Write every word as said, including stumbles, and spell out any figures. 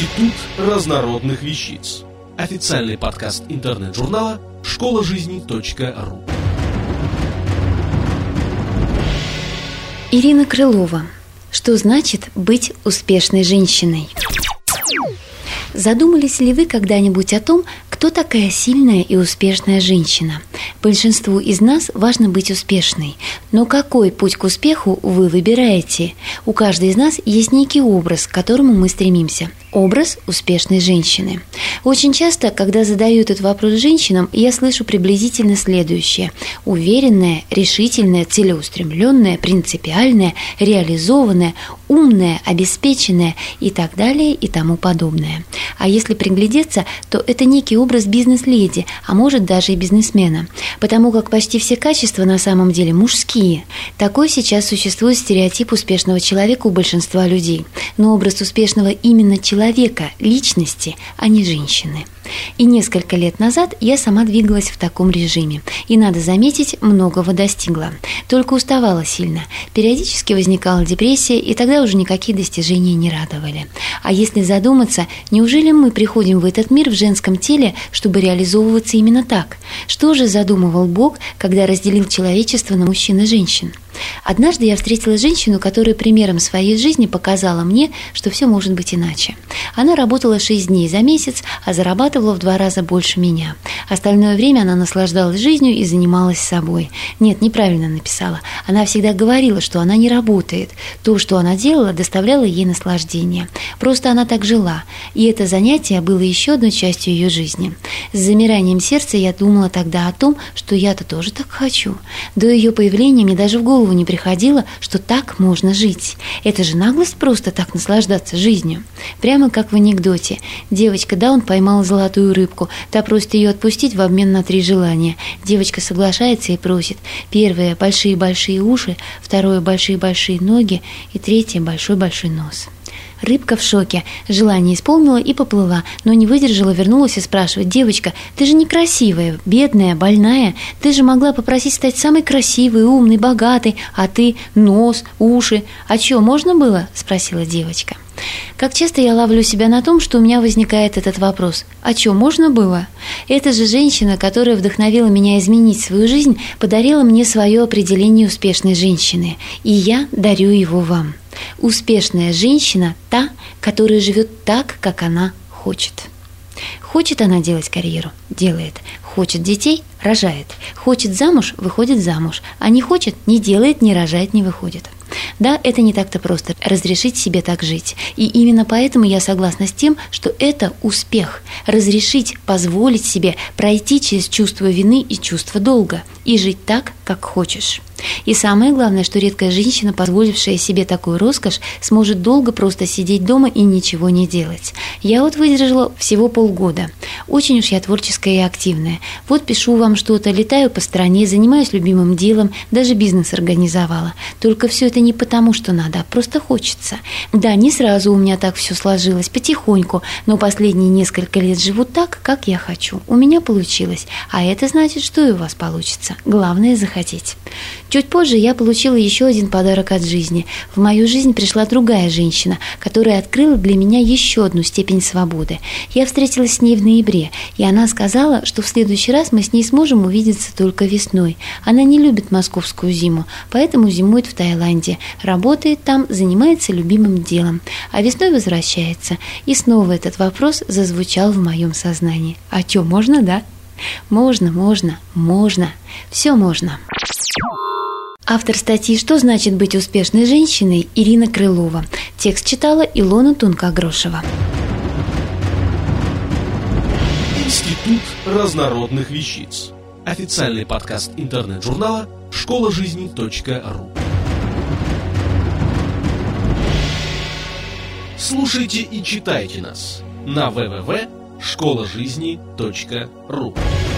Институт разнородных вещиц. Официальный подкаст интернет-журнала школа жизни точка ру. Ирина Крылова. Что значит быть успешной женщиной? Задумались ли вы когда-нибудь о том, кто такая сильная и успешная женщина? Большинству из нас важно быть успешной. Но какой путь к успеху вы выбираете? У каждой из нас есть некий образ, к которому мы стремимся. Образ успешной женщины. Очень часто, когда задаю этот вопрос женщинам, я слышу приблизительно следующее: уверенная, решительная, целеустремленная, принципиальная, реализованная, умная, обеспеченная и так далее и тому подобное. А если приглядеться, то это некий образ бизнес-леди, а может даже и бизнесмена, потому как почти все качества на самом деле мужские. Такой сейчас существует стереотип успешного человека у большинства людей, но образ успешного именно человека человека, личности, а не женщины. И несколько лет назад я сама двигалась в таком режиме. И, надо заметить, многого достигла. Только уставала сильно. Периодически возникала депрессия, и тогда уже никакие достижения не радовали. А если задуматься, неужели мы приходим в этот мир в женском теле, чтобы реализовываться именно так? Что же задумывал Бог, когда разделил человечество на мужчин и женщин? Однажды я встретила женщину, которая примером своей жизни показала мне, что все может быть иначе. Она работала шесть дней за месяц, а зарабатывала в два раза больше меня. Остальное время она наслаждалась жизнью и занималась собой. Нет, неправильно написала. Она всегда говорила, что она не работает. То, что она делала, доставляло ей наслаждение. Просто она так жила. И это занятие было еще одной частью ее жизни. С замиранием сердца я думала тогда о том, что я-то тоже так хочу. До ее появления мне даже в голову не приходило, что так можно жить. Это же наглость просто так наслаждаться жизнью. Прямо как в анекдоте. Девочка Даун поймала золотую рыбку. Та просит ее отпустить в обмен на три желания. Девочка соглашается и просит. Первое – большие-большие уши, второе – большие-большие ноги и третье – большой-большой нос. Рыбка в шоке. Желание исполнила и поплыла, но не выдержала, вернулась и спрашивает: «Девочка, ты же некрасивая, бедная, больная. Ты же могла попросить стать самой красивой, умной, богатой, а ты – нос, уши. А что, можно было?» – спросила девочка. Как часто я ловлю себя на том, что у меня возникает этот вопрос: а что, можно было? Эта же женщина, которая вдохновила меня изменить свою жизнь, подарила мне свое определение успешной женщины, и я дарю его вам. Успешная женщина – та, которая живет так, как она хочет. Хочет она делать карьеру – делает. Хочет детей – рожает. Хочет замуж – выходит замуж. А не хочет – не делает, не рожает, не выходит. Да, это не так-то просто – разрешить себе так жить. И именно поэтому я согласна с тем, что это успех – разрешить, позволить себе пройти через чувство вины и чувство долга и жить так, как хочешь. И самое главное, что редкая женщина, позволившая себе такую роскошь, сможет долго просто сидеть дома и ничего не делать. Я вот выдержала всего полгода. Очень уж я творческая и активная. Вот пишу вам что-то, летаю по стране, занимаюсь любимым делом, даже бизнес организовала. Только все это не потому, что надо, а просто хочется. Да, не сразу у меня так все сложилось, потихоньку, но последние несколько лет живу так, как я хочу. У меня получилось, а это значит, что и у вас получится. Главное – захотеть. Чуть позже я получила еще один подарок от жизни. В мою жизнь пришла другая женщина, которая открыла для меня еще одну степень свободы. Я встретилась с ней в ноябре, и она сказала, что в следующий раз мы с ней сможем увидеться только весной. Она не любит московскую зиму, поэтому зимует в Таиланде, работает там, занимается любимым делом, а весной возвращается. И снова этот вопрос зазвучал в моем сознании. А что, можно, да? Можно, можно, можно. Все можно. Автор статьи «Что значит быть успешной женщиной» Ирина Крылова. Текст читала Илона Тунка-Грошева. Институт разнородных вещиц. Официальный подкаст интернет-журнала школа жизни точка ру. Слушайте и читайте нас на дабл ю дабл ю дабл ю точка школа жизни точка ру.